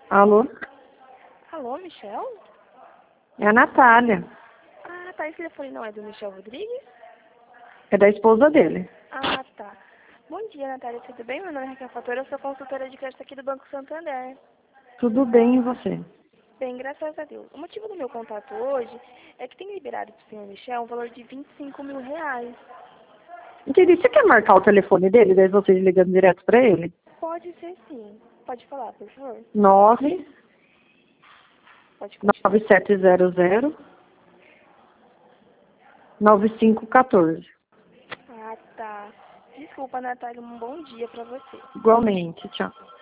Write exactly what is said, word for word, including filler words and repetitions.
Alô? Alô, Michel? É a Natália. Ah, tá. Esse telefone não é do Michel Rodrigues? É da esposa dele. Ah, tá. Bom dia, Natália. Tudo bem? Meu nome é Raquel Fatora. Eu sou consultora de crédito aqui do Banco Santander. Tudo bem, e você? Bem, graças a Deus. O motivo do meu contato hoje é que tem liberado para o senhor Michel um valor de vinte e cinco mil reais. Entendi. Você quer marcar o telefone dele? Daí vocês ligando direto pra ele? Pode ser sim. Pode falar, por favor. Nove Pode continuar. nove sete zero zero nove cinco um quatro. Ah, tá. Desculpa, Natália. Um bom dia para você. Igualmente. Tchau.